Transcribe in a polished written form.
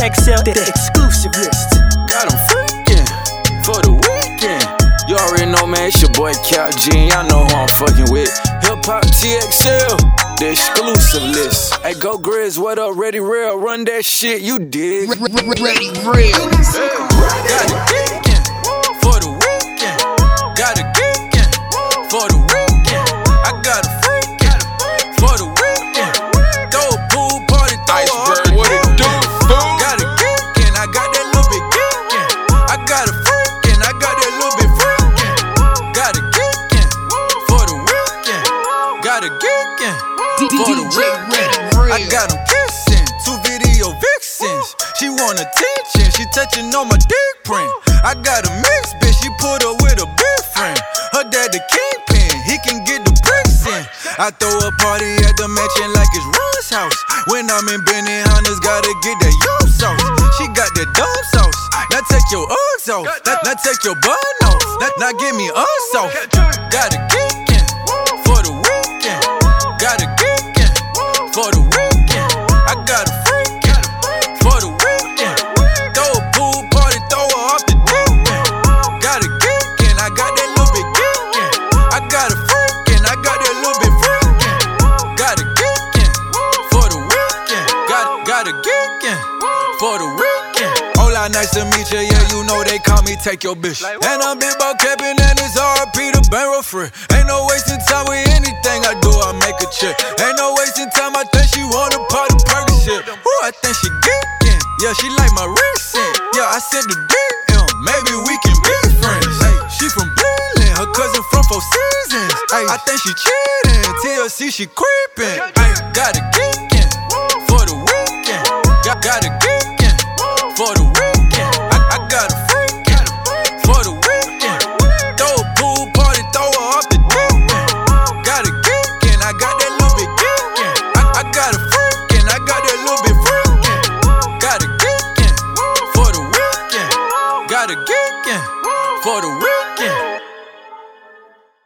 XL, the exclusive list. Got 'em freaking for the weekend. You already know, man, it's your boy Cal G, and y'all know who I'm fucking with. Hip Hop TXL, the exclusive list. Hey, go Grizz, what up? Ready Real, run that shit, you dig? Ready Real. Got it geeking for the weekend. Got it geeking for the weekend. I got a freaking for the weekend. Throw a pool party, throw a Iceberg, what it do, fool? Got it geeking, I got that little bit geeking. I got a freaking, I got that little bit freaking. Got it geeking for the weekend. Got it geeking for the weekend. I got them kissing, 2 video vixens. She want attention, she touching on my dick print. I got a mixed bitch, she put her with a big friend. Her dad the kingpin, he can get the bricks in. I throw a party at the mansion like it's Ron's house. When I'm in Benihana's, gotta get that yum sauce. She got that dumb sauce. Now take your Uggs off, now take your bun off. Now give me us off. Got it geeking for the weekend. Got it geeking for the weekend. I got a freaking for the weekend. Throw a pool party, throw her off the deep end. Got it geeking, I got that little bit geeking. I got a freaking, I got that little bit freaking. Got it geeking for the weekend. Got it geeking for the weekend. Hola, nice to meet you. Yeah, you know they call me Take Your Bitch. And I'm big about capping, and it's RP to Barrel Free. Ain't no wasting time with anything I do, I make a check. Ain't no wasting time, I think she want a part of Perky shit. Ooh, I think she geeking. Yeah, she like my recent. Yeah, I sent the DM, maybe we can be friends. Ay, she from Berlin, her cousin from Four Seasons. Ay, I think she cheating, TLC she creeping. Ay, got it geeking for the weekend. Got it geeking for the weekend. I got a freaking for the weekend. Throw a pool party, throw her off the deep end. Got it geeking, I got that little bit geeking. I got a freaking, I got that little bit freaking. Got it geeking for the weekend. Got it geeking